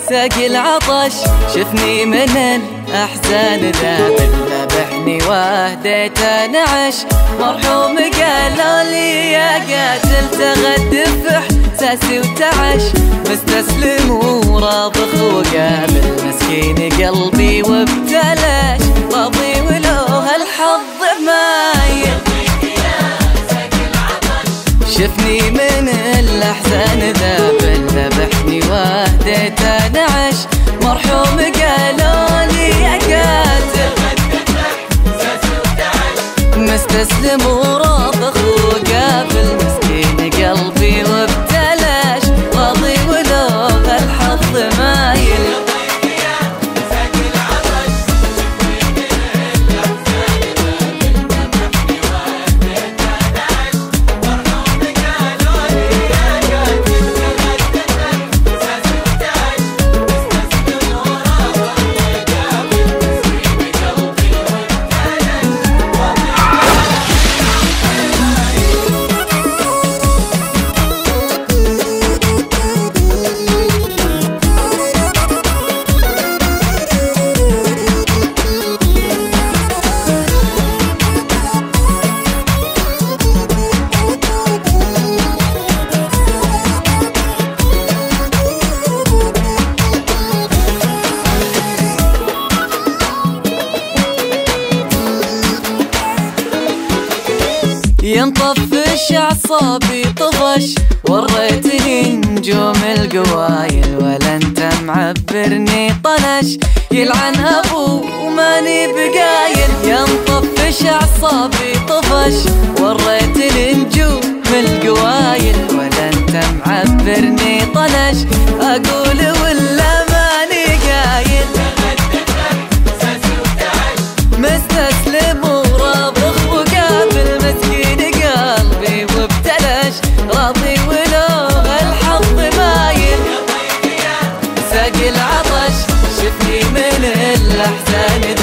ساقي العطش شفني من الأحزان ذابل، ذبحني واهديته نعش مرحوم قالوا لي يا قاتل تغدف إحساسي وتعش، مستسلم وراضخ وقابل مسكين قلبي وابتلاش، راضي ولو هالحظ مايل شفني من الأحزان ذابل، ذبحني واهديته نعش مرحوم قالوا لي يا قاتل مستسلم وراضخ وقابل مسكين قلبي وابتلاش، راضي ولو هالحظ مايل ينطفش أعصابي طفش، وريتني نجوم القوايل ولا انت معبرني طنش، يلعن أبو وماني بقايل. ينطفش أعصابي طفش، وريتني نجوم القوايل ولا انت معبرني طنش، أقول ولا ماني قايل مستسلم وراضخ وقابل مسكين قلبي وابتلش، راضي ولو الحظ مايل ساقي العطش شفني من الأحزان